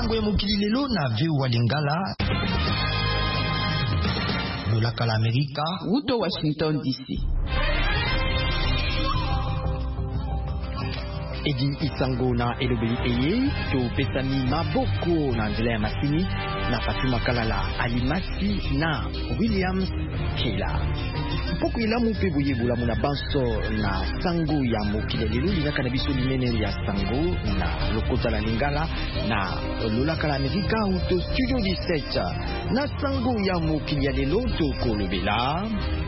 sango ya mokili lelo na VOA Lingala. Lolaka la Amerika. Uto Washington DC. Edi Isango na Elobeli Eye, to Pesami Maboko na nzela ya masini, na Fatuma Kalala Alimasi na Williams Kela. Mpoko ilamu pe boye bulamu na banso na sango ya mokili lelo linaka na biso linene ya sango na lokota la Lingala na lolaka la Amerika uto Studio 17 na sango ya mokili ya lelo to kolobela.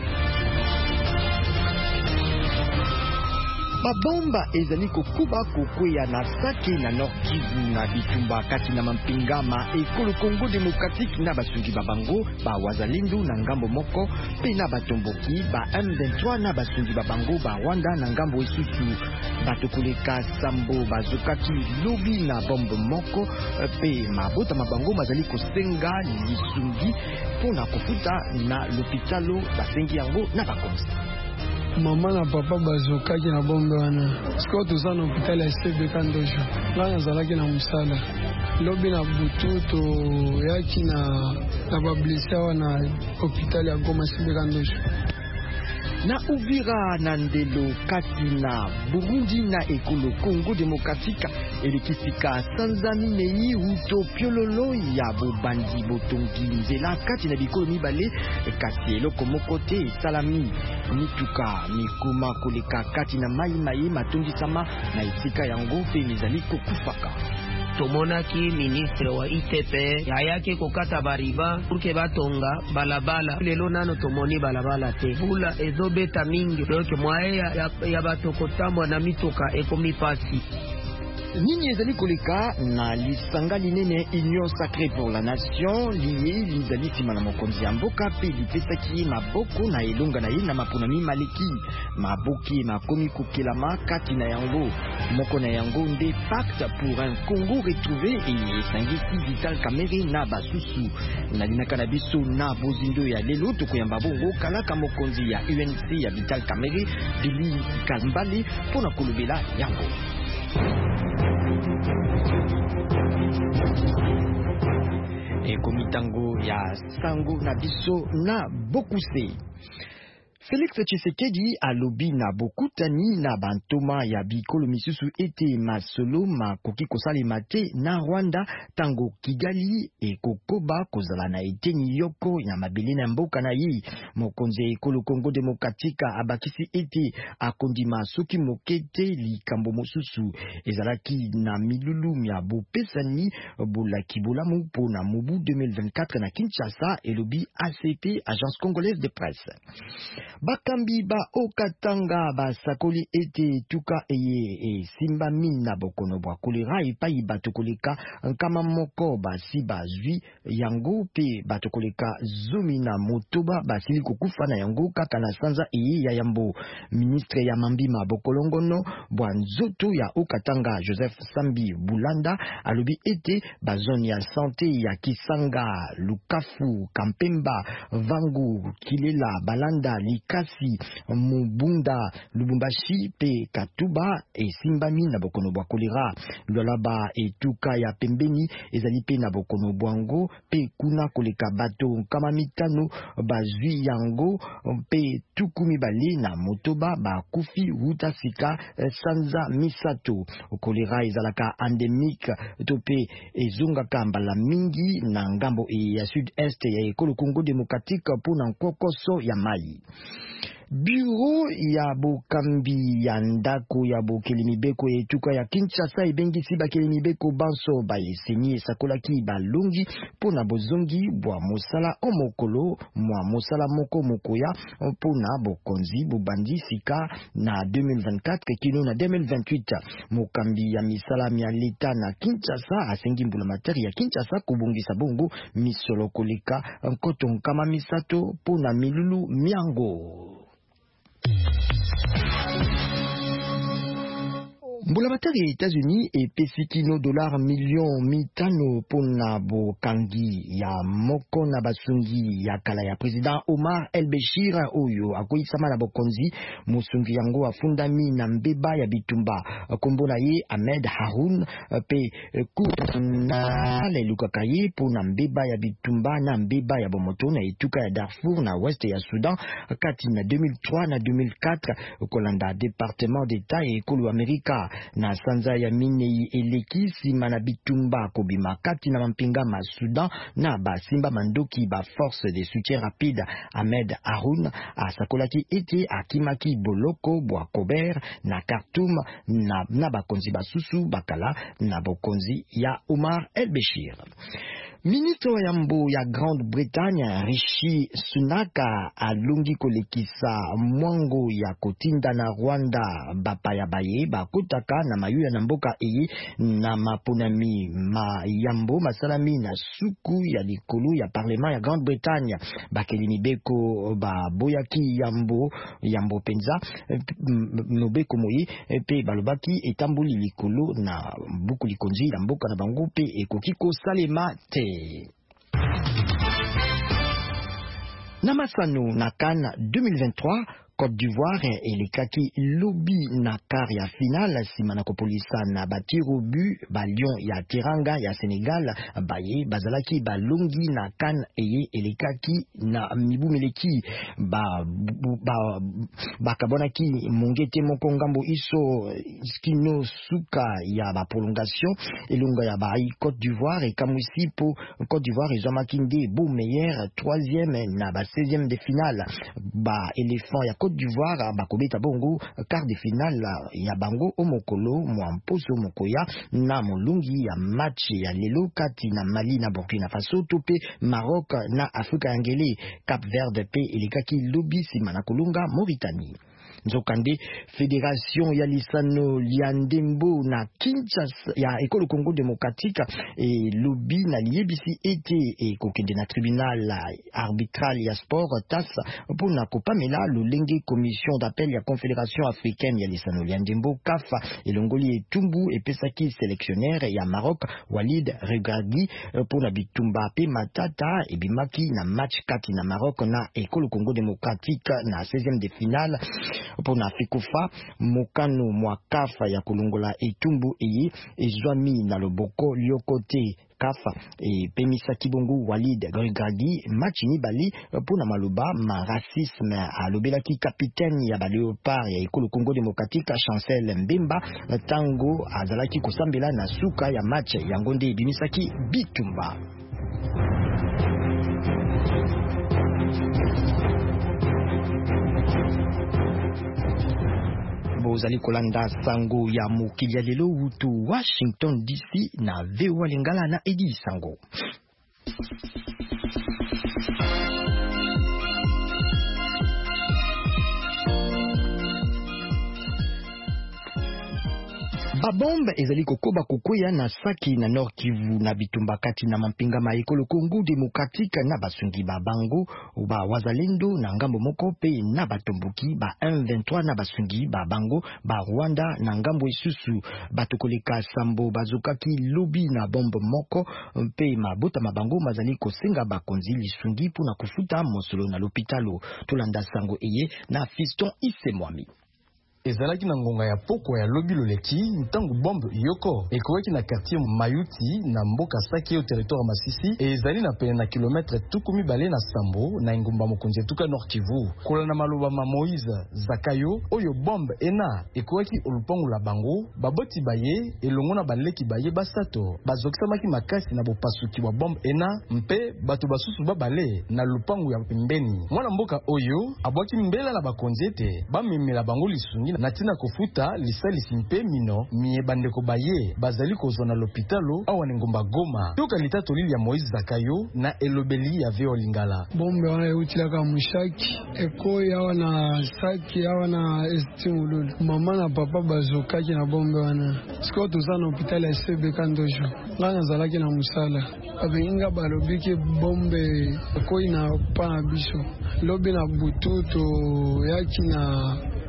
Mabomba ezali kokuba kokwea na Sake na Nord Kivu na bitumba kati na mampingama ekolo Congo Démocratique na basungi babango ba Wazalendo na ngambo moko pe na batomboki ba M23 na basungi babango ba Rwanda na ngambo esusu batokoleka sambo bazokaki lobi na bombe moko pe mabota mabango mazali kosenga lisungi pona kofuta na l'hôpitalo basengi yango na bakonzi. Mama na papa bazokaki na bombe wana siko toza na hôpital ya SBK Ndosho nga nazalaki na musala lobi na butu to yaki na bablisa wana hôpital ya Goma SBK Ndosho. Na Uvira na ndelo kati na Burundi na ekolo Congo Démocratique elikisika sanza minei uto piololo ya bobandi botongi nzela kati na bikolo mibale kasi eloko moko te salami mituka mikuma koleka kati na mai matondisama na esika yango pe mizali kokufaka. Tomonaki ministre wa ITP yayaki kokata bariba urke batonga balabala lelo nano tomoni balabala te bula ezobeta mingi donc mwae ya batokotambwa na mitoka ekomi pasi. Nini ezali koleka na lisanga linene Union Sacrée pour la Nation liye lizali sima na mokonzi ya mboka pe lipesaki maboko na elonga na ye na maponami maleki maboki makomi kokelama kati na yango moko na yango nde pacte pour un Congo retrouvé et esangisi Vital Kamerhe na basusu na linaka na biso na bozindo ya lelo tokoyamba bongo kalaka mokonzi ya UNC ya Vital Kamerhe Billy Kambale pona kolobela yango. Komitango ya sango na biso na Bokuse. Félix Tshisekedi alobi na bokutani na bantoma ya bikolo misusu ete masolo makoki kosalema te na Rwanda tango Kigali ekokoba kozala na eteni yoko ya mabele na mboka na ye. Mokonzi ekolo Congo Démocratique abakisi ete akondima soki mokete likambo mosusu ezalaki na milulu ya bopesani bolaki bolamu pona mobu 2024 na Kinshasa, elobi ACP, Agence Congolaise de Presse. Bakambi ba okatanga ba sakoli ete tuka eye simba mina bokono bwa kolera epai batokoleka nkama moko basi bazwi yango pe batokoleka zomi na motoba basili kokufa na yango kaka na sanza eye ya yambo. Ministre ya mambima bokolongono bwa nzoto ya okatanga Joseph Sambi Bulanda alobi ete bazoni ya santé ya Kisanga, Lukafu, Kampemba, Vangu, Kilela, Balanda, Kasi Mubunda, Lubumbashi pe Katuba esimbami na bokono bwa kolera. Lolaba etuka ya pembeni ezali pe na bokono bwango pe kuna koleka bato kama mitano bazwi yango pe tukumi bale na motoba bakufi wuta sika sanza misato. Kolera ezalaka endemique to pe ezongaka mbala mingi na ngambo ya sud-est ya ekolo Congo Démocratique pona nkokoso ya mai. Bureau ya bokambi ya ndako ya bokelimibeko etuka ya Kinshasa ebengisi bakelimibeko banso ba eseni esakolaki balongi pona bozongi bwa mosala omokolo mwa mosala moko mokoya pona bokonzi bobandi sika na 2024 kino na 2028. Mokambi ya misala ya leta na Kinshasa asengi mbulamateri ya Kinshasa kubongisa bongo misolo koleka nkoto nkama misato pona milulu miango. Mbula batari États-Unis epesikino dollars millions mitano pona bokangi ya moko na basungi ya kala ya président Omar el-Béchir oyo akoyisama na bokonzi musungi yango afundami na mbeba ya bitumba kombola ye Ahmed Haroun pe kuna leluka ye pona mbeba ya bitumba na mbeba ya bomoto na etuka ya Darfour na ouest ya Soudan kati na 2003 na 2004 kolanda département d'État et ekolo Amerika na sanza ya minei eleki sima na bitumba kobima kati na mampinga ma Soudan na basimba mandoki ba force de soutien rapide. Ahmed Haroun asakolaki ete akimaki boloko bwa Kober na Khartoum na bakonzi basusu bakala na bokonzi ya Omar el-Béchir. Ministre wa yambo ya Grande-Bretagne Rishi Sunak alungi kolekisa mwango ya kotinda na Rwanda bapaya baye bakotaka na mayuya na mboka eye na maponami ma yambo masalami na suku ya likolo ya parlement ya Grande-Bretagne bakelini beko baboyaki yambo penza nobeko moyi pe balobaki etamboli likolo na buku likonzi la mboka na bango pe ekoki kosalema te. Namasano na Cannes 2023 Côte d'Ivoire elekaki lobi na quart ya finale simana kopolisa na batiru bu ba Lion ya Teranga ya Sénégal baye bazalaki balongi na Cannes eye elekaki na mibu meleki bakabonaki mongete moko ngambo iso skino suka ya ba prolongation elonga ya ba Côte d'Ivoire et kamwisi po Côte d'Ivoire ezamaki nde beau meilleur troisième na ba 16e de finale ba éléphant ya Côte d'Ivoire bakobeta bongo quart de finale ya bango omokolo mwamposo mokoya na molungi ya match ya lelo kati na Mali na Burkina Faso tope Maroc na Afrika ya Ngele Cap Verde pe elekaki lobi sima na kolunga Mauritanie. Nzokande Fédération ya lisano liandembo na Kinshasa ya ekolo Congo démocratique et lobby na liebisi ete e kokende na tribunal arbitral ya sport TAS pona kopamela lolenge commission d'appel ya Confédération africaine ya lisano liandembo CAF elongoli etumbu epesaki sélectionnaire ya Maroc Walid Regragui pona bitumba pe matata ebimaki na match kati na Maroc na ekolo Congo démocratique na 16e de finale pona fikofa mokano mwakafa ya kolongola etumbu eye ezwami na loboko liokote kafa e pemisa kibongo Walid Regragui match ni bali pona maloba ma racisme alobelaki capitaine ya ba Léopard ya ekolo Congo démocratique Chancel Mbemba tango azalaki kosambela na suka ya match ya ngonde bimisaki bitumba. Bozali kolanda sango ya mokili ya lelo utu Washington DC na VOA Lingala na Edi Sango. Babombe ezali kokoba kokoya na Saki na Nord Kivu na bitumba kati na mampinga ma ekolo Congo démocratique na basungi ba bango ba wazalendo na ngambo moko pe na batomboki ba M23 na basungi ba bango ba Rwanda na ngambo isusu batokoleka sambo bazokaki lobi na bombe moko pe mabota mabango mazali kosenga bakonzi lisungi pona kufuta mosolo na l'hôpitalo tolanda sango eye na Fiston Isemwami. Ezalaki na ngonga ya poko ya lobi loleki ntango bombe yoko ekoweki na quartier Mayuti na mboka Saki au territoire Masisi e ezali na pene na kilometre tukumi bale na sambo na ingumba mokonzi tuka Nord Kivu kola na maloba ma Moïse Zakayo oyo bombe ena ekoweki olupangu la bango baboti baye elongo na baleki baye basato bazokisamaki makasi na bopasuki wa bombe ena mpe bato basusu babale na lupangu ya pembeni mwana mboka oyo abwaki mbela na bakonzi ete bamemela bango lisungi na tina kofuta lisalisi mpe mino mie bandeko baye bazali kozwa na l'hôpitalo awa na ngomba Goma toka litato lili ya Moïse Zakayo na elobeli ya VOA Lingala. Bombe wana eutilaka mushaki ekoyi awa na Saki awa na Estimululu mama na papa bazokaki na bombe wana siko toza na hôpital ya CBK Ndojo nga nazalaki na musala abenginga balobiki bombe ekoyi na pa na biso lobi na butu to yaki na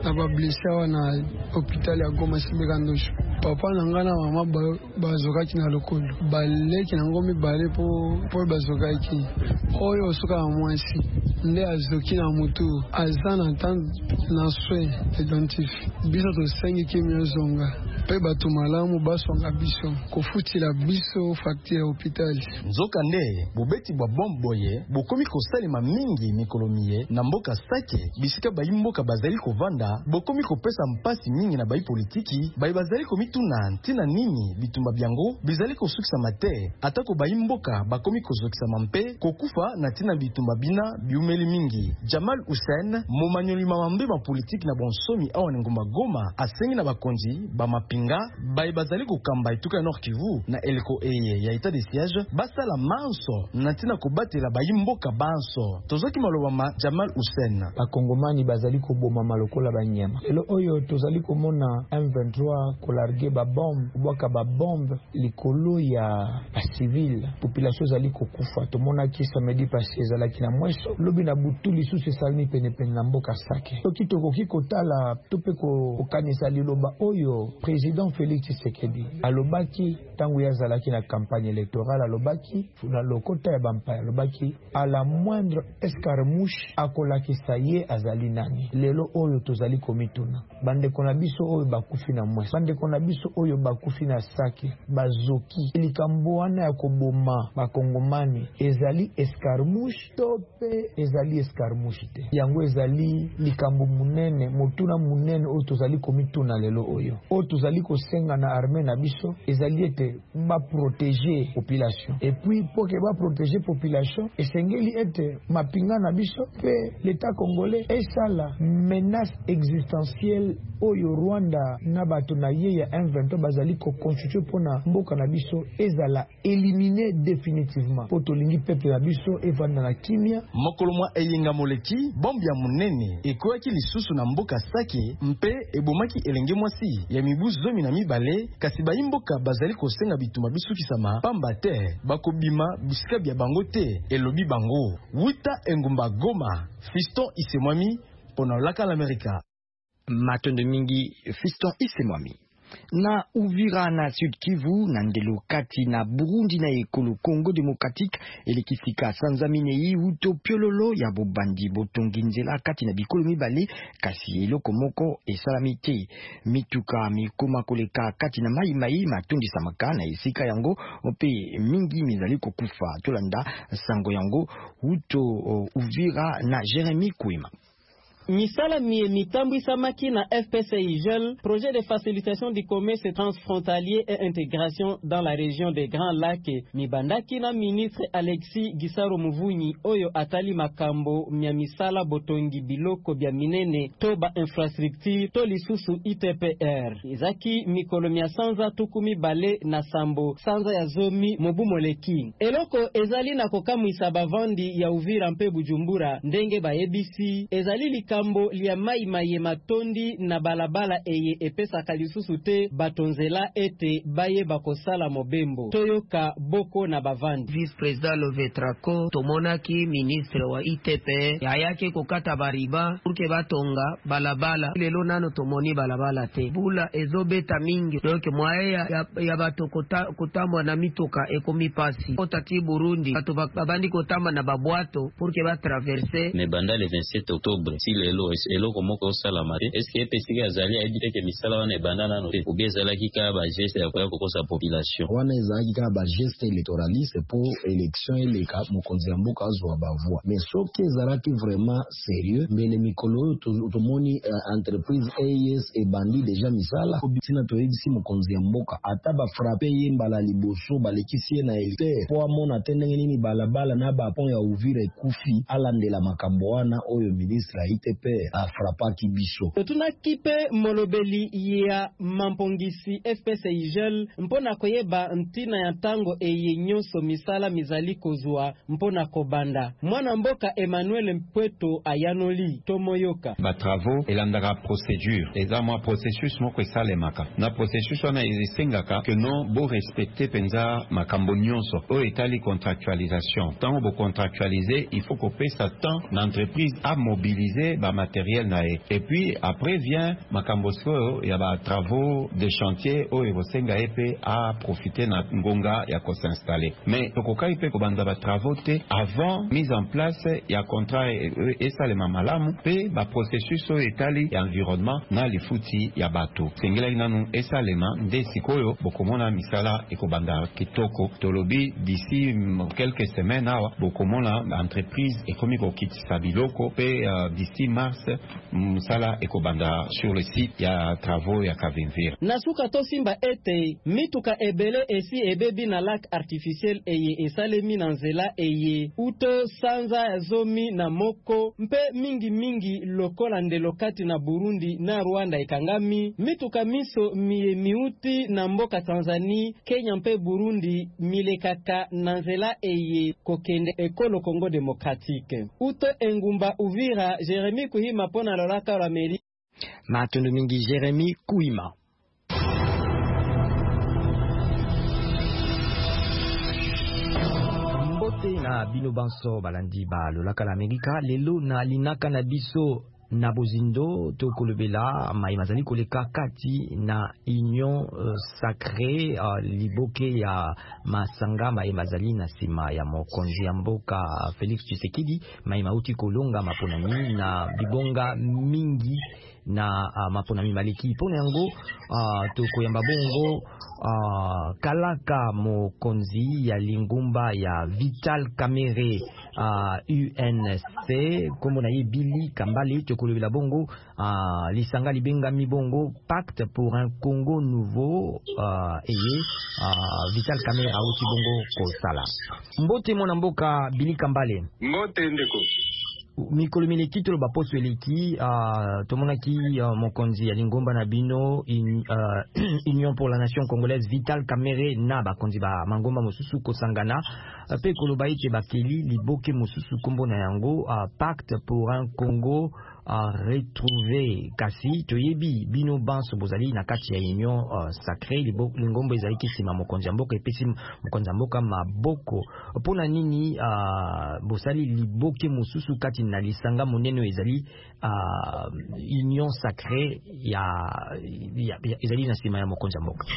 na ba blessé wana hôpital ya Goma Sibeka Ndosho. Papa na nga na mama bazokaki na lokolo baleki na ngomi bale po bazokaki oyo osoka na mwasi nde azoki na mutu aza na temps na soin édentif biso tosengi kimi ozonga mpe bato malamu basonga biso kofutila biso facture ya hôpital. Nzoka nde bobeti bwa bomboye bokomi kosalema mingi mikolomiye na mboka Sake bisika bayi mboka bazali kovanda bokomi kopesa mpasi mingi na bayi politiki bayi bazali komituna ntina nini bitumba byango bizali kosukisa mate atako bayi mboka bakomi kozokisa mampe kokufa na ntina bitumba bina biumeli mingi. Jamal Hussein momanyoli mamambe ma politiki na bonsomi awa ngomba Goma asengi na bakonzi ba mapinga bayi bazali kokamba etuka ya Nord Kivu na eleko eye ya etat de siège basala manso na ntina kobatela bayi mboka banso tozoki malobama Jamal Hussein bakongomani bazali koboma malokola banyama elo oyo tozali komona M23 kolarge ba bombe bwaka ba bombe likolo ya civil population zali kokufa tomona ki samedi passé ezalaki na mweso lobi na butu lisusu esalami penepene na mboka Sake soki tokoki kotala tope kokanisa liloba oyo président Félix Tshisekedi alobaki tangu yazalaki na campagne électorale alobaki na lokota ya bampaya alobaki à la moindre escarmouche akolakisa ye azali nani lelo oyo tozali komituna bandeko na biso oyo bakufi na mweso bandeko na biso oyo bakufi na Sake bazoki likambo wana ya koboma bakongomani ezali escarmouche tope ezali escarmouche te yango ezali likambo munene motuna munene oyo tozali komituna lelo oyo tozali kosenga na armée na biso ezali ete ba protéger population et puis pour que ba protéger population esengeli ete mapinga na biso pe l'état congolais esala menace existentielle oyo Rwanda na bato na ye ya M23 bazali ko constituer pona mboka na biso ezala éliminer définitivement po tolingi peuple na biso evanda na kimia mokolo mwa eyinga moleki bombe ya munene ekoyaki lisusu na mboka Sake mpe ebomaki elenge mwasi ya mibu zomi na mibale kasi bayi mboka bazali kosenga bituma bisukisama pamba te bakobima bisika bya bango te elobi bango wuta engumba Goma Fiston Isemwami pona laka l'Amerika matondo mingi Fiston Isemwami na Uvira na Sud Kivu na ndelo kati na Burundi na ekolo Congo Démocratique elekisika sanzaminei uto piololo ya bobandi botonginzela kati na bikolo mibale kasi eloko moko esalamite mituka mikoma koleka kati na mai matondisa maka na esika yango ope mingi mizali kokufa tolanda sango yango uto Uvira na Jeremy Kwima. Misala mitambu samaki na FPCI Jeune, projet de facilitation du commerce transfrontalier et intégration dans la région des Grands Lacs. Mibandaki na ministre Alexis Gisaro Muvunyi oyo atali makambo mya misala botongi biloko bya minene toba infrastructure to lisusu ITPR. Izaki mikolo mya sanza tukumi bale na sambo sanza ya zomi mobu moleki. Eloko ezali na kokamwisa bavandi ya Uvira mpe Bujumbura ndenge ba ABC ezali kambo lia mai matondi na balabala eye epesa kalisusu te batonzela ete baye bakosala mobembo toyoka boko na bavandi. Vice président Lovetrako tomonaki ministre wa ITP yayake kokata bariba urke batonga balabala lelo nano tomoni balabala te bula ezobeta mingi donc mwae ya bato kotambwa na mitoka ekomi pasi otati Burundi bato babandi kotamba na babwato urke ba traverser mais banda le 27 octobre elo komoko salama est-ce que pesika azali abite ke misala wana bandana no te ubezala kika ba geste ya kokosa population wana ezali ka ba geste électoraliste pour élection eleka mokonzi ya mboka azwa bavoi mais soki ezalaki vraiment sérieux mbele mikolo tomoni entreprise AES et bandi déjà misala tina toyebisi mokonzi ya mboka ata ba frappe ye mbala liboso balekisi na elite po amona tendenge nini balabala na ba pont ya Uvira ekufi alandela makambo wana oyo ministre a ITP a frappaki biso. Tuna kipe molobeli ya mampongisi FPCI Jeune mpona koyeba ntina ya tango eye nyonso misala mizali kozwa mpona kobanda. Mwana mboka Emmanuel Mpweto ayanoli tomoyoka. Ba travaux elandaka procédure. Eza mwa processus moko esalemaka. Na processus wana ezisengaka que non bo respecter penza makambo nyonso. O etali contractualisation. Tango bo contractualiser, il faut qu'on paye sa temps l'entreprise à mobiliser ba matériel na ye. Et puis après vient makambosko ya ba travaux de chantier o evosenga epe a profiter na ngonga ya ko s'installer. Mais tokokai pe ko banda ba travaux te avant mise en place ya contrat et ça le mamalamu pe ba processus o etali ya environnement na lifuti ya bato. Sengela inanu esalema nde sikoyo bokomona misala ekobanda kitoko tolobi d'ici quelques semaines awa bokomona entreprise ekomiko kitisa biloko pe d'ici mars misala ekobanda sur le site ya travaux ya Kavimvira. Nasuka to simba ete mituka ebele esi ebebi na lac artificiel eye esalemi na nzela eye uto sanza zomi na moko mpe mingi lokola ndelo kati na Burundi na Rwanda ekangami mituka miso miuti na mboka Tanzania Kenya mpe Burundi milekaka na nzela eye kokende ekolo Congo Democratique uto engumba Uvira Jeremy Kuhima pona lolaka la meri Matundu mingi Jeremy Kuhima. Na bino banso balandi ba lolaka la Amerika lelo na linaka na biso na bozindo to kolobela mai mazali koleka kati na union sacrée liboke ya masanga mai mazali na sima ya mokonzi ya mboka Felix Tshisekedi mai mauti kolonga maponami na bibonga mingi na maponami maleki pona yango to koyamba bongo kalaka mokonzi ya lingumba ya Vital Kamerhe UNC kombo na ye Billy Kambale to kolobela bongo lisanga libenga mi bongo pacte pour un Congo nouveau Vital Kamerhe auti bongo kosala mbote mona mboka Billy Kambale mbote ndeko mikolo mileki tolo baposo eleki tomonaki mokonzi ya lingomba na bino Union pour la Nation Congolaise Vital Kamerhe na bakonzi ba mangomba mosusu kosangana pe koloba ete bakeli liboke mosusu kombo na yango pacte pour un Congo retrouver kasi toyebi bino banso bozali na kati ya union sacrée lingomba ezali kisima mokonzi ya mboka epesi mokonzi ya mboka maboko pona nini bosali liboke mosusu kati na lisanga monene ezali union sacrée ezali na sima ya mokonzi ya mboka.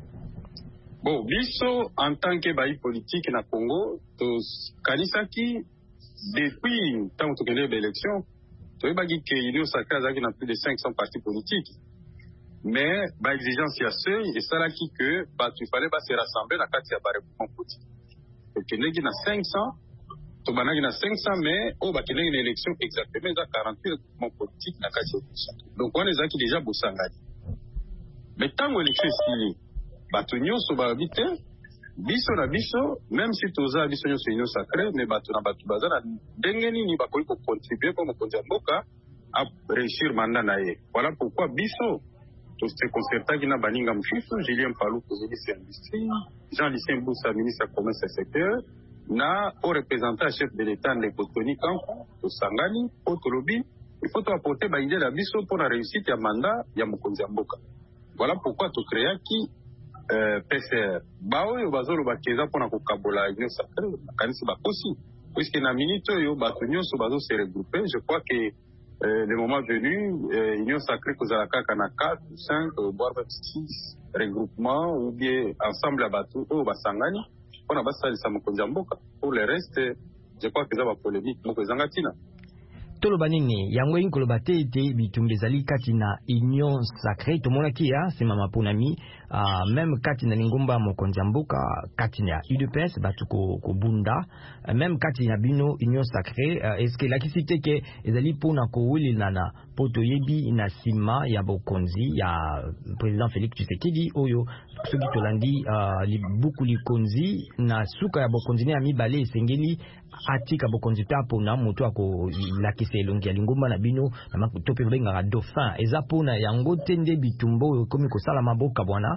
Bon, biso en tant que bayi politique na Congo to kanisaki depuis tant que les élections to bagi que union sacrée azaki na plus de 500 partis politiques. Mais ba exigence ya seuil et ça là qui que il fallait pas se rassembler na kati ya ba regroupement politique. Et que negi na 500 to banagi na 500 mais au ba kenegi na élection exactement za 48 regroupements politiques na kati ya. Donc on est zaki déjà bosangani. Mais tant élection style bato nyonso babite biso na biso même si toza biso nyonso union sacrée mais bato na bato baza na ndenge nini bakoki kocontribuer kwa mokonzi ya mboka a réussir mandat na ye. Voilà pourquoi biso se concertaki na baninga mosusu Julien Paluku ministre ya industrie Jean-Lucien Boussa ministre ya commerce et secteur na au représentant chef de l'état Ndeko Tony Kanku tosangani po tolobi il faut apporter ba idée la biso pour la réussite ya mandat ya mokonzi ya mboka. Voilà pourquoi to créaki PCR baoyo bazolo bakeza pona kokabola union sacrée kanisi bakosi puisque na minute oyo bato nyonso bazo se regrouper. Je crois que le moment venu union sacrée kozala kaka na 4 ou 5 voire 6 regroupements ou bien ensemble ya bato oyo basangani pona basalisa mokonzi ya mboka. Pour le reste je crois que za ba polémique moko ezanga tina toloba nini yango inkoloba te ete bitumba ezali kati na union sacrée tomonaki ya sima maponami même kati na lingomba mokonzi ya mboka kati na UDPS batu kobunda même kati na bino union sacrée est-ce que lakisi te ke ezali pona kowelelana po toyebi na sima ya bokonzi ya président Félix Tshisekedi oyo soki tolandi libuku likonzi na suka ya bokonzi ne ya mibale esengeli atika bokonzi pe apona moto akolakisa elongi ya lingomba na bino na to pe bengaka dauphin eza pona yango te nde bitumba oyo ekomi kosala maboka bwana.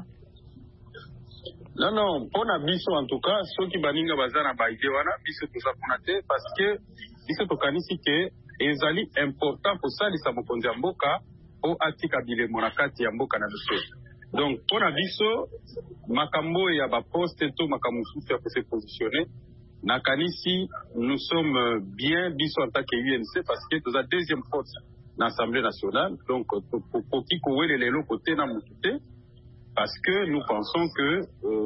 Non, pona biso en tout cas soki baninga baza na baide wana biso toza pona te parce que biso tokanisi ke ezali important kosalisa mokonzi ya mboka po atika bilemo na kati ya mboka na biso. Donc pona biso makambo ya baposte to makambo mosusu ya kose positionner nakanisi nous sommes bien biso en tant que UNC parce que toza deuxième force l'Assemblée nationale. Donc, pour qui courait les lots côté dans mon côté, parce que nous pensons que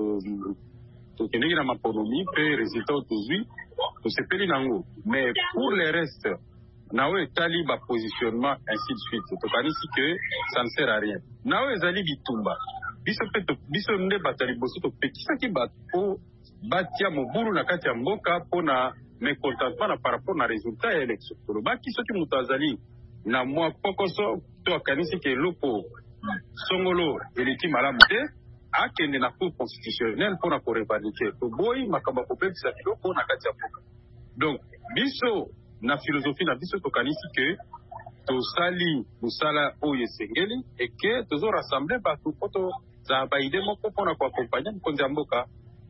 dans ma économie, le résultat aujourd'hui, c'est pas l'inango. Mais pour les restes, nawe tali ba positionnement ainsi de suite. Donc, ici que ça ne sert à rien. Nawe zali bitumba. Biso nde batali boso to pekisa ki bato batia mobulu na kati ya mboka pona mécontentement par rapport na résultat ya élection. To baki soki muto azali na mwa pokoso to akanisi ke loko songolo eleki malamu te akende na cour constitutionnelle pona ko revendiquer. To boyi makamba ko pekisa kiloko na kati ya mboka. Donc biso na philosophie na biso to kanisi ke tosali musala oyo esengeli et que tozo rassembler bato poto za baide moko pona ko accompagner mokonzi ya mboka.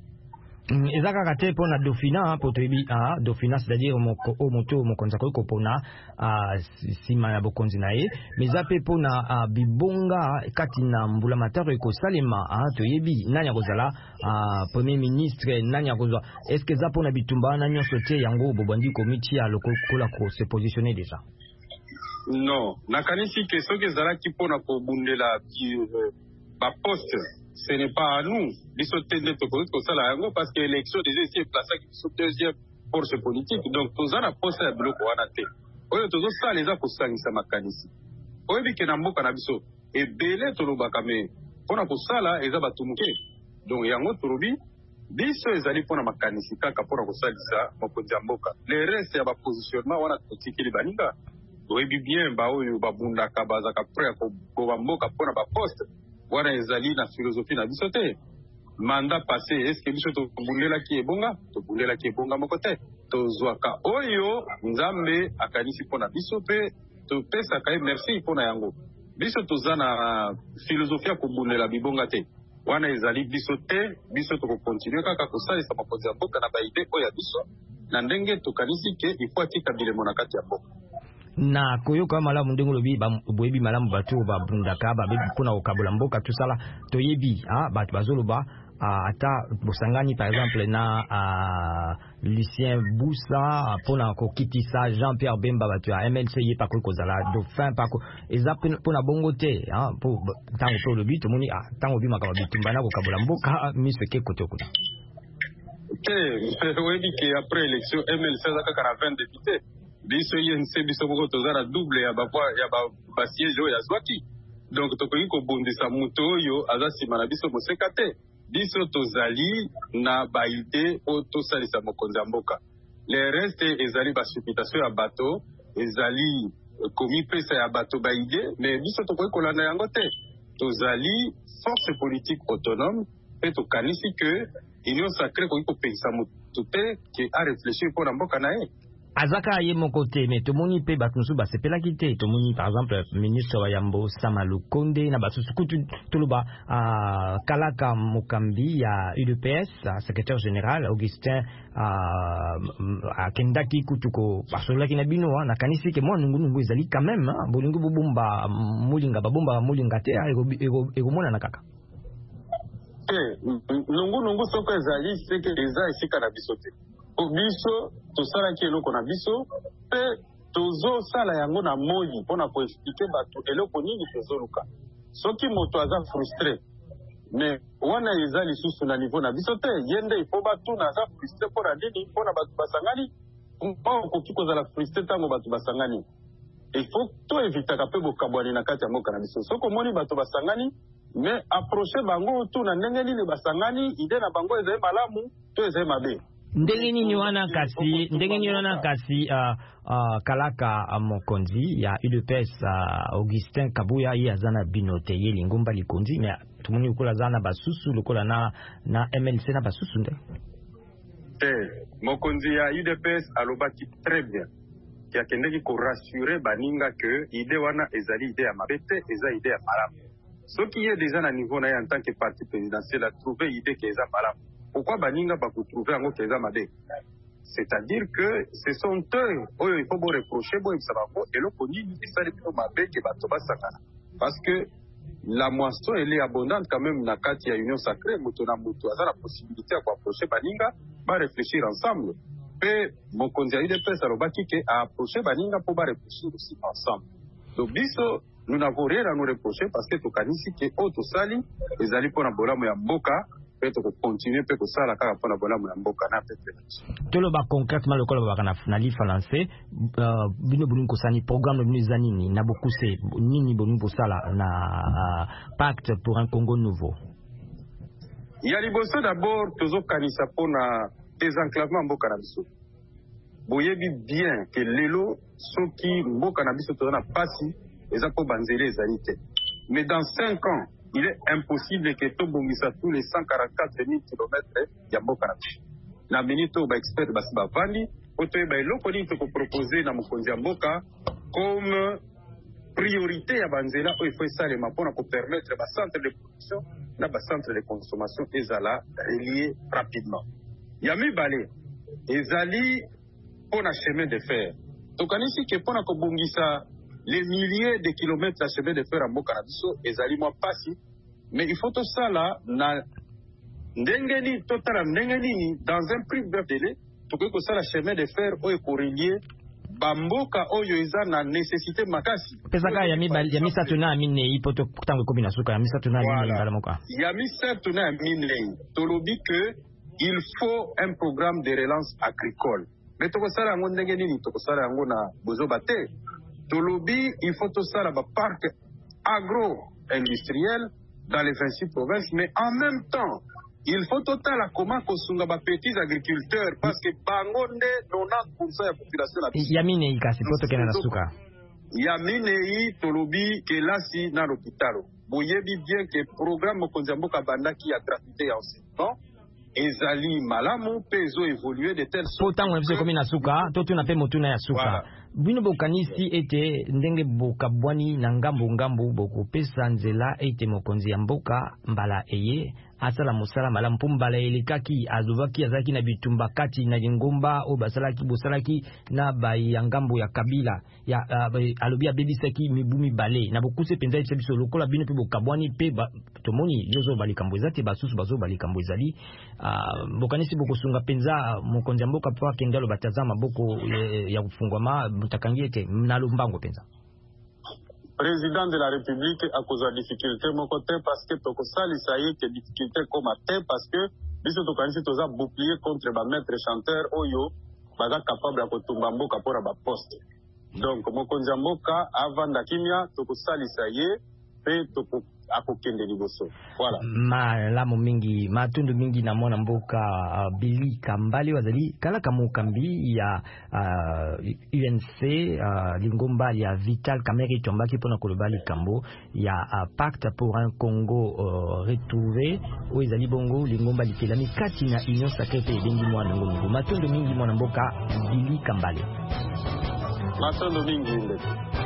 Ezaka kate pona Dauphina poto ebi Dauphina, c'est-à-dire moto mokonzi ko pona sima ya bokonzi na ye, mais ape pona bibonga kati na mbula mataro ko salema to yebi nani akozala premier ministre nani akozwa, est-ce que za pona bitumba na nyonso te yango bobandi komiti ya lokola ko se positionner déjà? Non, nakanisi ke soki ezalaki pona kobundela ba poste, ce n'est pas à nous. Biso tende tokoki kosala yango parce que l'élection déjà ici est placée sur deuxième force politique. Donc tozana poste ya biloko wana te. Oyo tozosala eza kosangisa makanisi. Oyebi ke na mboka na biso ebele tolobaka me pona kosala eza bato moke. Donc yango tolobi biso ezali pona makanisi kaka pona kosalisa mokonzi ya mboka. Le reste ya bapositionnement wana totikeli baninga. Oyebi bien baoyo babundaka bazaka prêt koba mboka pona baposte. Wana ezali na philosophie na biso te. Mandat passé, est-ce que biso tobundelaki ebonga? Tobundelaki ebonga moko te. Tozwaka oyo nzambe akanisi pona biso pe topesaka merci pona yango. Biso toza na philosophie ya kobundela bibonga te. Wana ezali biso te, biso tokokontinue kaka kosalisa makonzi ya mboka na baide oyo ya biso na ndenge tokanisi ke ifo atika bilemo na kati ya mboka. Na koyoka malamu ndenge lobi boyebi malamu bato babundaka babebi pona kokabola mboka tusala toyebi bato bazoloba ata bosangani par exemple na Lucien Boussa pona kokitisa Jean-Pierre Bemba bato ya MLC ye pakoli kozala dauphin pako eza pona bongo te po tango po lobi tomoni tango bimaka babitumba na kokabola mboka miseke kote kuna te oyebi ke après élection MLC azaka kaka na 20 députés. Biso yense biso moko tozala double ya ba siège oyo azwaki. Donc tokoki kobondisa moto oyo aza nsima na biso moseka te. Biso tozali na baide oyo tosalisa mokonzi ya mboka. Le reste ezali basupitation ya bato, ezali komipesa ya bato baide, mais biso tokoki kolanda yango te. Tozali force politique autonome pe tokanisi que union sacrée koki kopekisa moto te ke a réfléchir mpona mboka na ye. Azaka ye mon côté, mais tout le monde peut battre nous c'est pas quitté. Tout le monde, par exemple, ministre Wayambo Samalou Konde, na battu Tuluba, Kalaka Mokambi, à UDPS, secrétaire général, Augustin, à Kendaki Kutuko, parce que là qui n'a bino, na kanisi que moi nous zali quand même, bolingo bumba, mulinga babumba mulinga te, ego mona nakaka. Nungu soko ezali c'est que eza esika na bisote. Biso tosalaki eloko na biso pe tozosala yango na moi mpona koexplike bato eloko nini tozoluka. Soki moto aza frustre mais wana eza lisusu na niveau na biso te ye nde ifo batuna aza frustre mpona nini mpona bato basangani mpo okoki kozala frustre ntango bato basangani. Ifo toevitaka mpe bokabwani na kati ya mboka na biso. Soki omoni bato basangani mais approche bango tuna ndenge nini basangani ide na bango ezali malamu to ezali mabe. Ndenge nini wana kasi Kalaka mokonzi ya UDPS Augustin Kabuya ye azana binote ye lingomba likonzi mais tumuni ukola zana basusu lokola na MLC na basusu nde mokonzi ya UDPS alobaki très bien ki akendeki ko rassurer baninga que ide wana ezali ide ya mabete eza ide ya malamu. Soki ye déjà na niveau na ye en tant que parti présidentiel a trouvé ide que eza malamu. Pourquoi baninga ba trouver ngo keza mabe? C'est-à-dire que ce sont eux oyo il faut bo reprocher bo ibsabako eloko nini esali ko mabe ke bato basakana. Parce que la moisson elle est abondante quand même na kati ya union sacrée moto na moto aza la possibilité ya ko approcher baninga ba réfléchir ensemble. Pe mokonzi ya UDPS alobaki ke a approcher baninga po ba réfléchir aussi ensemble. Donc biso nous n'avons rien à nous reprocher parce que tokanisi ke auto sali ezali pona bolamu ya mboka pe to continuer pe ko sala kaka pona bolamu ya mboka na pe. Toloba concrètement le kolo bakana na lifa lancé bino bonu ko sani programme de nini na bokuse nini bonu ko sala na pacte pour un Congo nouveau. Il y a liboso d'abord tozo kanisa pona désenclavement mboka na biso. Boyebi bien que lelo soki mboka na biso tozana pasi ezako banzele ezalite. Mais dans 5 ans, il est impossible que tout bongisa tous les 144 000 km ya mboka na biso. Na minito ba expert basi ba vandi, otoye ba eloko nini toko proposer na mokonzi ya mboka comme priorité ya banzela o il faut salema pona ko permettre ba centre de production na ba centre de consommation ezala relié rapidement. Ya mibale ezali pona chemin de fer. Tokanisi ke pona ko bongisa les milliers de kilomètres de chemin de fer à mboka na biso ezali mwa pasi, mais il faut tout ça là na ndengeni totala ndengeni dans un plus bref délai tokoki kosala chemin de fer oyo korelier bamboka oyo eza na nécessité makasi. Pesaka ya misato na amine ipoto kutango kobi na suka ya misato na amine ngala moka. Ya misato na amine tolobi que il faut un programme de relance agricole. Mais tokosala yango ndenge nini tokosala yango na bozoba te. Tolobi il faut tout ça là ba parc agro-industriel dans les 26 provinces, mais en même temps il faut total comment kosunga ba petits agriculteurs parce que bango nde 90% ya population la yamine ikasi poto kena na suka yamine yi tolobi ke lasi na l'hôpital boyebi bien que programme mokonzi mboka bandaki ya gratuité ya enseignement ezali malamu pezo évoluer de telle sorte potango mfise komi na suka to tuna pe motuna ya suka bino bokanisi ete ndenge bokabwani na ngambo bokopesa nzela ete mokonzi ya mboka mbala eye asala musala malamu mpo mbala elekaki azovaki azalaki na bitumba kati na lingomba o basalaki bosalaki na bayangambo ya kabila ya alobi abebisaki mibumi bale na bokuse penza ete biso lokola bino pe bokabwani pe tomoni yozo balikambo ezate basusu bazo balikambo ezali bokanisi bokosunga penza mokonzi ya mboka po akendalo batazama boko ya kufungwama mutakangi ete nalombango penza. Président de la République a causé difficulté mon côté parce que toko sali ça y est que difficulté comme até parce que biso to kanisi toza bouclier contre ba maître chanteur oyo baza capable ya kotumba mboka pora ba poste. Donc mokonzi mboka avanda kimia toko sali ça y est pe toko akokende liboso. Voilà. Malamu mingi matundu mingi na mwana mboka Billy Kambale wazali kala kamukambi ya UNC lingomba ya Vital Kamerhe tombaki pona kolobali kambo ya pacte pour un Congo retrouvé oizali bongo lingomba litelami kati na Union Sacrée pe bengi mwana ngongo matundu mingi mwana mboka Billy Kambale matundu mingi ndeke.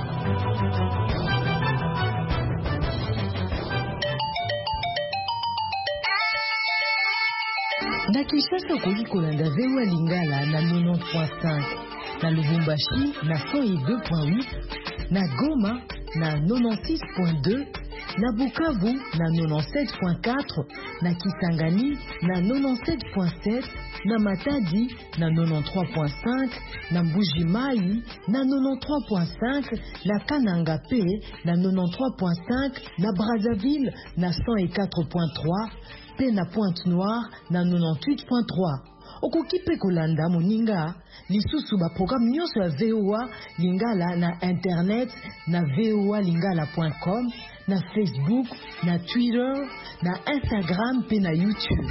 Na Kinshasa okoki kolanda VOA Lingala na 90.5, na Lubumbashi na 102.8, na Goma na 96.2, na Bukavu na 97.4, na Kisangani na 97.7, na Matadi na 93.5, na Mbuji-Mayi na 93.5, na Kananga Pe na 93.5, na Brazzaville na 104.3, pe na Pointe-Noire na 98.3. Okoki pe kolanda moninga lisusu ba programme nyonso ya VOA Lingala na internet na voalingala.com, na Facebook, na Twitter, na Instagram pe na YouTube.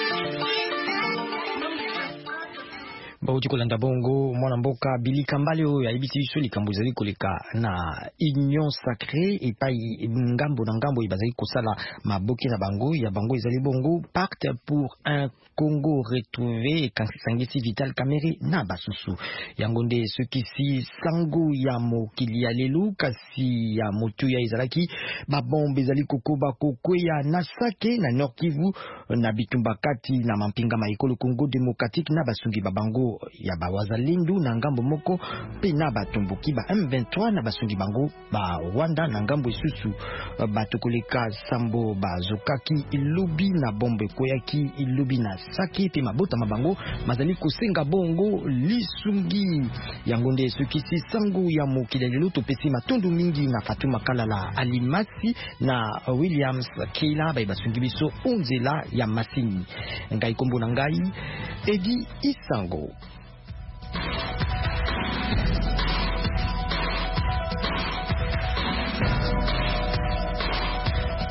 Bauti kolanda bongo mwana mboka Billy Kambale oyo ayebisi biso likambo ezali koleka na Union Sacrée epai ngambo na ngambo ibazali kosala maboki na bango ya bango ezali bongo pacte pour un Congo retrouvé kasangisi Vital Kamerhe na basusu yango nde soki si sango ya mokili ya lelu kasi ya motu ya ezalaki babombe ezali kokoba kokwea na Sake na Nord Kivu na bitumba kati na mampinga maikolo Congo démocratique na basungi babango ya bawazalendo na ngambo moko pe na batomboki ba M23 na basungi bango ba Rwanda na ngambo isusu batokoleka sambo bazokaki ilobi na bombe koyaki ilobi na saki pe mabota mabango mazali kosenga bongo lisungi yango nde sukisi sango ya mokili lelo topesi matundu mingi na Fatuma Kalala Alimasi na Williams Keila basungi biso onzela ya masini ngai kombo na ngai Edi Isango.